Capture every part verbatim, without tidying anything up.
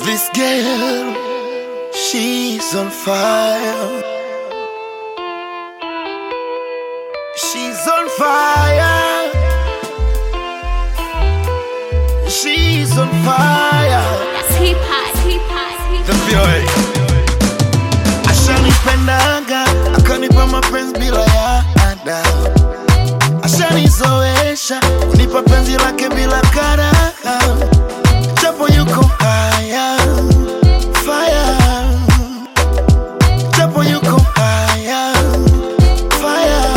This girl, she's on fire. She's on fire. She's on fire. That's hip hop, hip hop, hip The boy ashanipendaga, akanipa mapenzi bila ya ada. Ashanizoesha, unipa penzi lake bila karaha. Japo yuko haya, fire. Japo yuko haya, fire.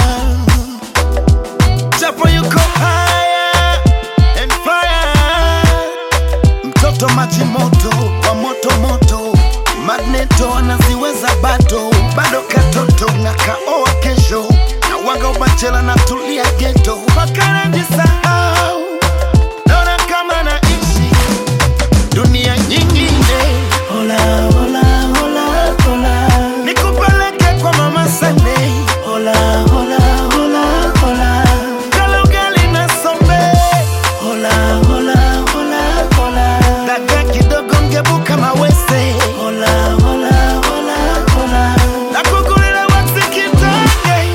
Japo yuko haya and fire. Mtoto maji moto, wa moto moto. Magneto anaziweza bado, bado katoto na kaoa kesho. Na wanga ubachela na tulia ghetto. Makana jisahau, naona kama naishi dunia nyingine. Hola, hola, hola, hola. Nikupeleke kwa mama Sane. Hola, hola, hola, hola. Kala ugali na sombe. Hola, hola, hola, hola. Daga kidogo ngebuka mawese. Hola, hola, hola, hola. Nakugulila waxi kitonge.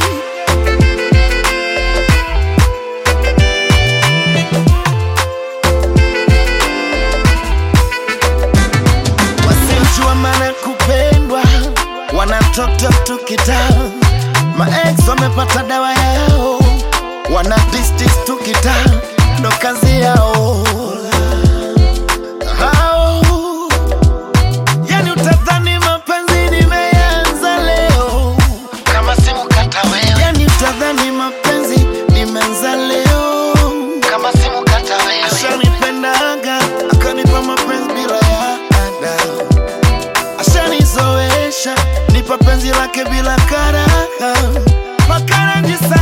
Wasiojua maana kupendwa wanatoto tukita. Maex wamepata dawa yao, wana distis tukita. Ndo kazi yao hao. Yani utadhani mapenzi nimeanza leo, kama simu kata wewe. Yani utadhani mapenzi nimeanza leo, kama simu kata wewe. Ashanipendaga, akanipa mapenzi bila ya ada. Ashanizoesha, nipa penzi lake bila karaha. Makana jisa